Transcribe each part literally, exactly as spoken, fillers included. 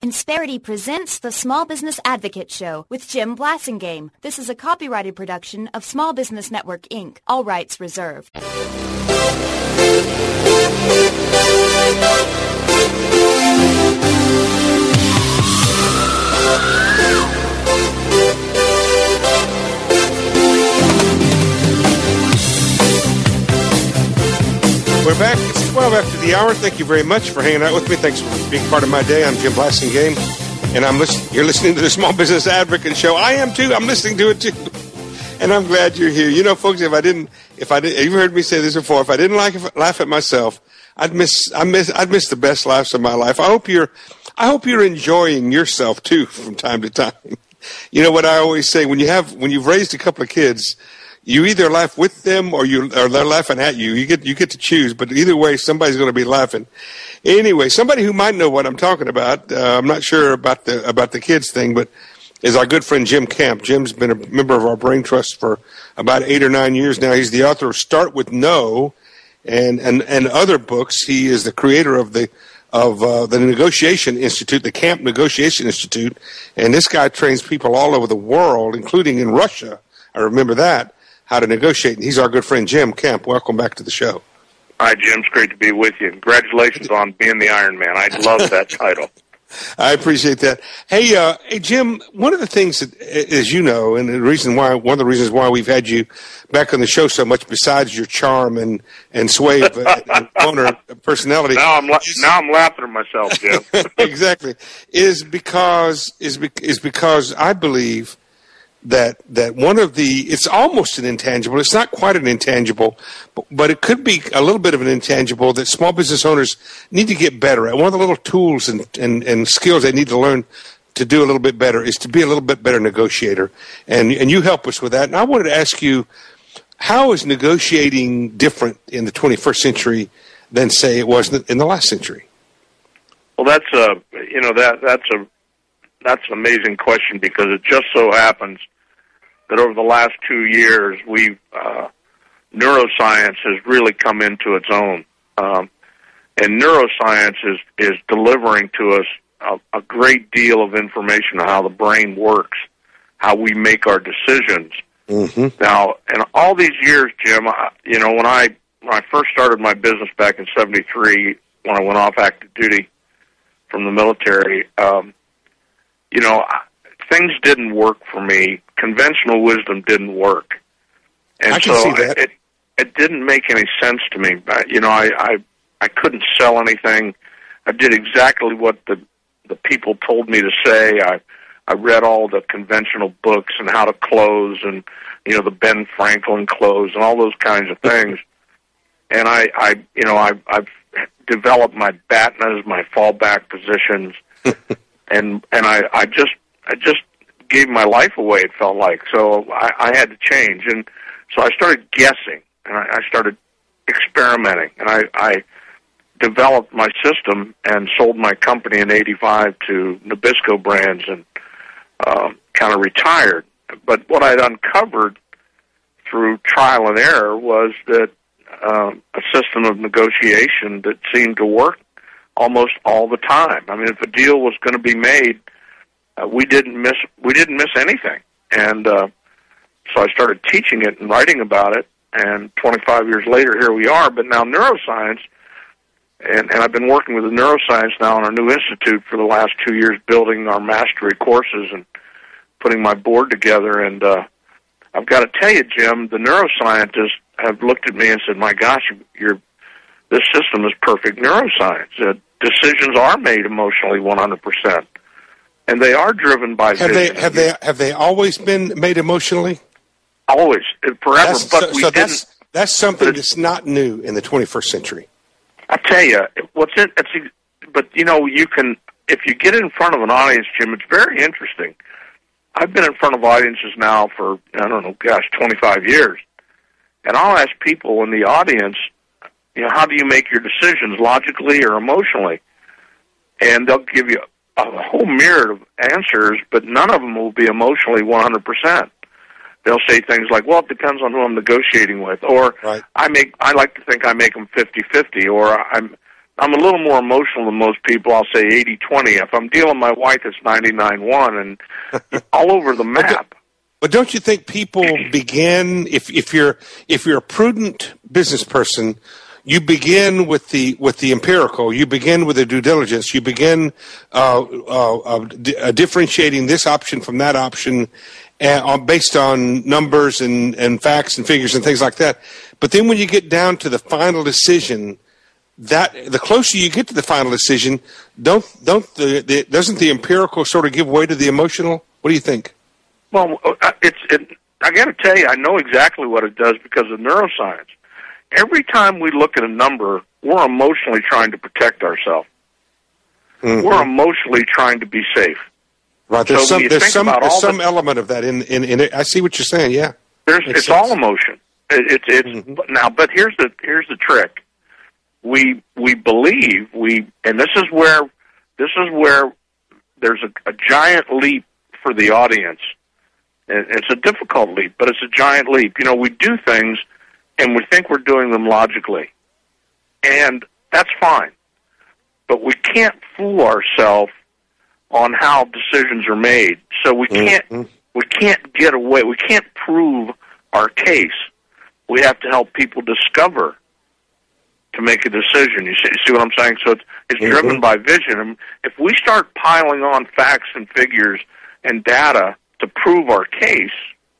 Insperity presents the Small Business Advocate Show with Jim Blasingame. This is a copyrighted production of Small Business Network, Incorporated. All rights reserved. We're back. It's twelve after the hour. Thank you very much for hanging out with me. Thanks for being part of my day. I'm Jim Blasingame, and I'm listen- you're listening to the Small Business Advocate Show. I am too. I'm listening to it too, and I'm glad you're here. You know, folks, if I didn't, if I didn't, you've heard me say this before. If I didn't like laugh at myself, I'd miss, I miss, I'd miss the best laughs of my life. I hope you're, I hope you're enjoying yourself too from time to time. You know what I always say, when you have, when you've raised a couple of kids, you either laugh with them or you or they're laughing at you. You get you get to choose, but either way, somebody's going to be laughing. Anyway, somebody who might know what I'm talking about, uh, I'm not sure about the about the kids thing, but is our good friend Jim Camp. Jim's been a member of our Brain Trust for about eight or nine years now. He's the author of Start With No and and, and other books. He is the creator of the of uh, the Negotiation Institute, the Camp Negotiation Institute, and this guy trains people all over the world, including in Russia. I remember that. How to negotiate. And he's our good friend, Jim Camp. Welcome back to the show. Hi, Jim. It's great to be with you. Congratulations on being the Iron Man. I love that title. I appreciate that. Hey, uh, hey, Jim, one of the things that, as you know, and the reason why, one of the reasons why we've had you back on the show so much, besides your charm and, and sway of uh, and owner personality. Now I'm, la- is, now I'm laughing at myself, Jim. Exactly. Is because, is, be- is because I believe that that one of the, it's almost an intangible, it's not quite an intangible, but, but it could be a little bit of an intangible that small business owners need to get better at. One of the little tools and, and, and skills they need to learn to do a little bit better is to be a little bit better negotiator. And, and you help us with that. And I wanted to ask you, how is negotiating different in the twenty-first century than, say, it was in the last century? Well, that's a, you know, that that's a, That's an amazing question, because it just so happens that over the last two years, we've, uh, neuroscience has really come into its own. Um, and neuroscience is, is delivering to us a, a great deal of information on how the brain works, how we make our decisions. Mm-hmm. Now, in all these years, Jim, I, you know, when I, when I first started my business back in seventy-three, when I went off active duty from the military, um, you know, things didn't work for me. Conventional wisdom didn't work. And I can so see that. It, it didn't make any sense to me. You know, I, I, I couldn't sell anything. I did exactly what the, the people told me to say. I, I read all the conventional books and how to close and, you know, the Ben Franklin close and all those kinds of things. And I, I you know, I, I've developed my B A T N As, my fallback positions. And and I, I just I just gave my life away, it felt like. So I, I had to change. And so I started guessing, and I, I started experimenting. And I, I developed my system and sold my company in eighty-five to Nabisco Brands and uh, kind of retired. But what I'd uncovered through trial and error was that um, a system of negotiation that seemed to work almost all the time. I mean, if a deal was going to be made, uh, we didn't miss we didn't miss anything. And uh, so I started teaching it and writing about it. And twenty-five years later, here we are. But now neuroscience, and, and I've been working with the neuroscience now in our new institute for the last two years, building our mastery courses and putting my board together. And uh, I've got to tell you, Jim, the neuroscientists have looked at me and said, "My gosh, you're this system is perfect neuroscience. Uh, decisions are made emotionally one hundred percent, and they are driven by have vision." They, have they have they always been made emotionally? Always, forever. That's, but so, we so didn't. That's, that's something that's not new in the twenty-first century. I tell you, what's it? It's, but you know, you can if you get in front of an audience, Jim. It's very interesting. I've been in front of audiences now for I don't know, gosh, twenty-five years, and I'll ask people in the audience, you know, how do you make your decisions, logically or emotionally? And they'll give you a whole myriad of answers, but none of them will be emotionally one hundred percent. They'll say things like, well, it depends on who I'm negotiating with, or right. I make. I like to think I make them fifty-fifty, or I'm I'm a little more emotional than most people. I'll say eighty twenty. If I'm dealing with my wife, it's ninety-nine one, and all over the map. But don't you think people begin, if if you're if you're a prudent business person, you begin with the with the empirical, you begin with the due diligence, you begin uh, uh, uh, d- uh, differentiating this option from that option, uh, based on numbers and, and facts and figures and things like that. But then when you get down to the final decision, that the closer you get to the final decision, don't don't the, the doesn't the empirical sort of give way to the emotional? What do you think? Well, it's it, I got to tell you, I know exactly what it does because of neuroscience. Every time we look at a number, we're emotionally trying to protect ourselves. Mm-hmm. We're emotionally trying to be safe. Right. There's so some there's some there's some the, element of that in, in in it. I see what you're saying. Yeah. There's Makes it's sense. all emotion. It, it's it's mm-hmm. now, but here's the here's the trick. We we believe we, and this is where this is where there's a, a giant leap for the audience. It's a difficult leap, but it's a giant leap. You know, we do things, and we think we're doing them logically, and that's fine. But we can't fool ourselves on how decisions are made. So we can't mm-hmm. we can't get away. We can't prove our case. We have to help people discover to make a decision. You see, you see what I'm saying? So it's, it's mm-hmm. driven by vision. And if we start piling on facts and figures and data to prove our case,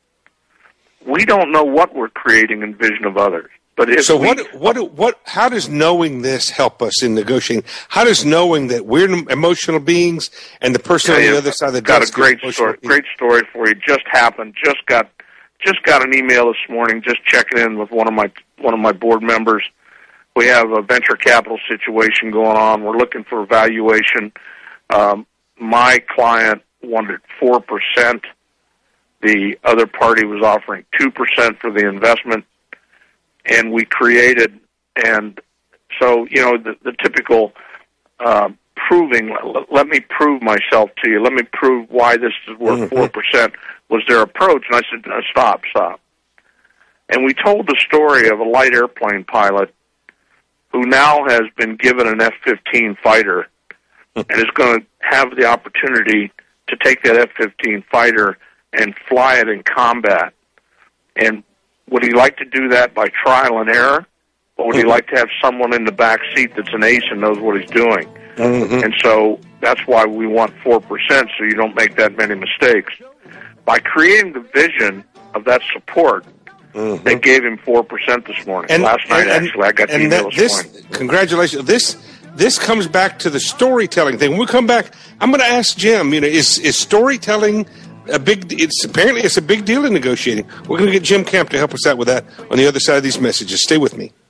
we don't know what we're creating in vision of others. But if so, we, what, what, what? How does knowing this help us in negotiating? How does knowing that we're emotional beings and the person on the other side of the got a great story. Being? Great story for you. Just happened. Just got, just got an email this morning. Just checking in with one of my one of my board members. We have a venture capital situation going on. We're looking for valuation. Um, my client wanted four percent. The other party was offering two percent for the investment. And we created, and so, you know, the, the typical uh, proving, let, let me prove myself to you. Let me prove why this is worth mm-hmm. four percent was their approach. And I said, no, stop, stop. And we told the story of a light airplane pilot who now has been given an F fifteen fighter and is going to have the opportunity to take that F fifteen fighter and fly it in combat. And would he like to do that by trial and error, or would he like to have someone in the back seat that's an ace and knows what he's doing? Mm-hmm. And so that's why we want four percent, so you don't make that many mistakes. By creating the vision of that support, mm-hmm. they gave him four percent this morning. And, Last night, and, actually, I got the email this morning. Congratulations. This this comes back to the storytelling thing. When we come back, I'm going to ask Jim, you know, is, is storytelling a big, it's apparently it's a big deal in negotiating. We're going to get Jim Camp to help us out with that on the other side of these messages. Stay with me.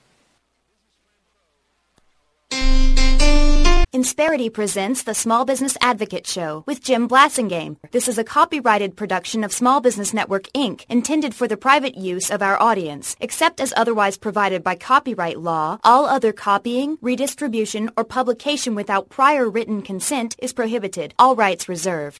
Insperity presents the Small Business Advocate Show with Jim Blasingame. This is a copyrighted production of Small Business Network, Incorporated, intended for the private use of our audience. Except as otherwise provided by copyright law, all other copying, redistribution, or publication without prior written consent is prohibited. All rights reserved.